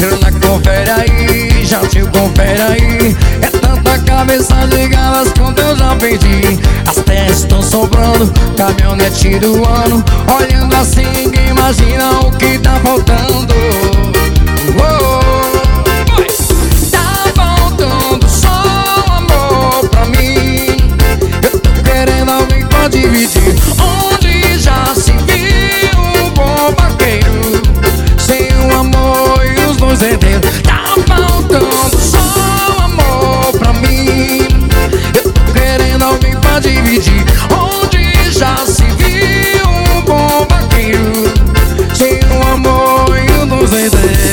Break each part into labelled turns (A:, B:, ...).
A: Grana, confere aí, já te confere aí. É tanta cabeça de galas quanto eu já perdi. As terras estão sobrando, caminhonete do ano. Olhando assim ninguém imagina o que tá faltando. Tá faltando só amor pra mim. Eu tô querendo alguém pra dividir. Onde já se viu um bom vaqueiro sem o amor e os dois herdeiros. Tá faltando só amor pra mim. Eu tô querendo alguém pra dividir. Onde já se viu um bom vaqueiro sem o amor e os dois herdeiros.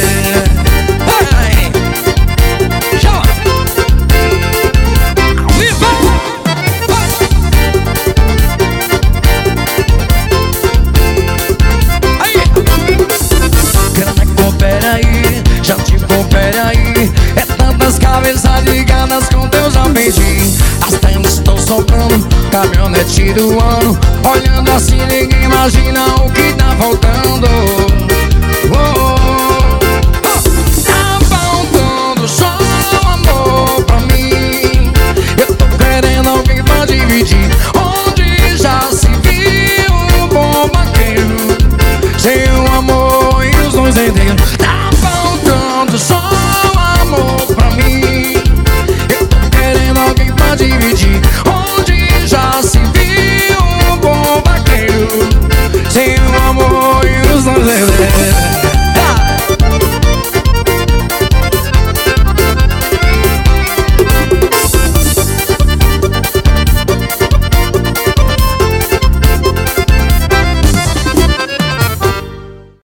A: Já te confere aí. É tantas cabeças ligadas com Deus já perdi. As tendas estão sobrando, caminhonete do ano. Olhando assim ninguém imagina o que tá faltando.